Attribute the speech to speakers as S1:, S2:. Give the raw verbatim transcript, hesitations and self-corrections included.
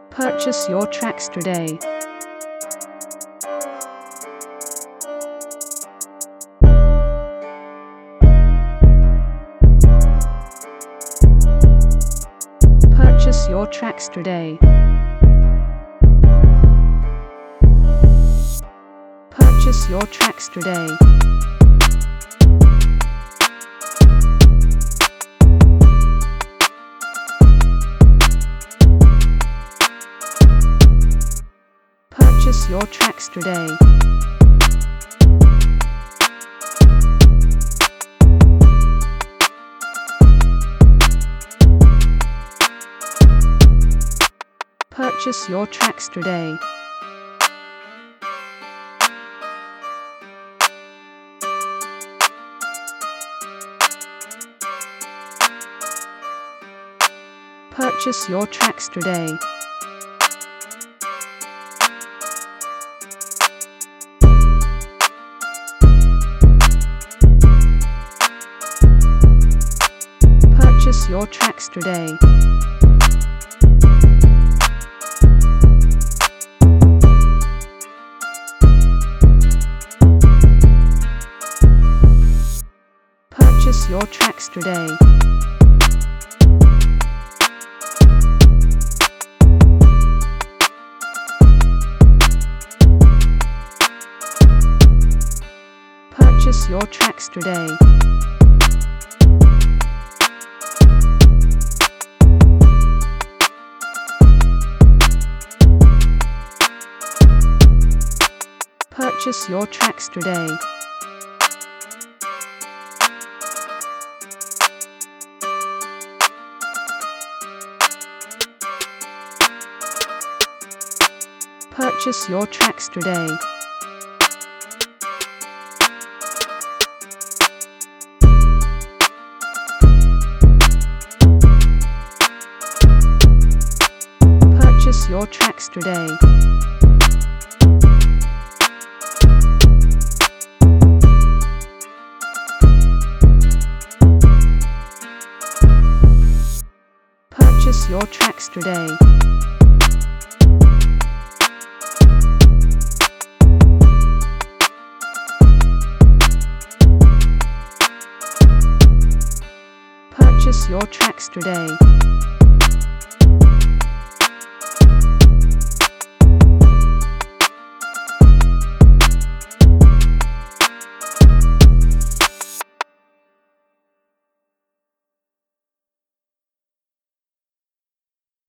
S1: Purchase your tracks today. Purchase your tracks today. Purchase your tracks today. Purchase your tracks today. Purchase your tracks today. Purchase your tracks today. Purchase your tracks today. Purchase your tracks today. Purchase your tracks today. Purchase your tracks today. Purchase your tracks today. Purchase your tracks today. Purchase your tracks today. Purchase your tracks today.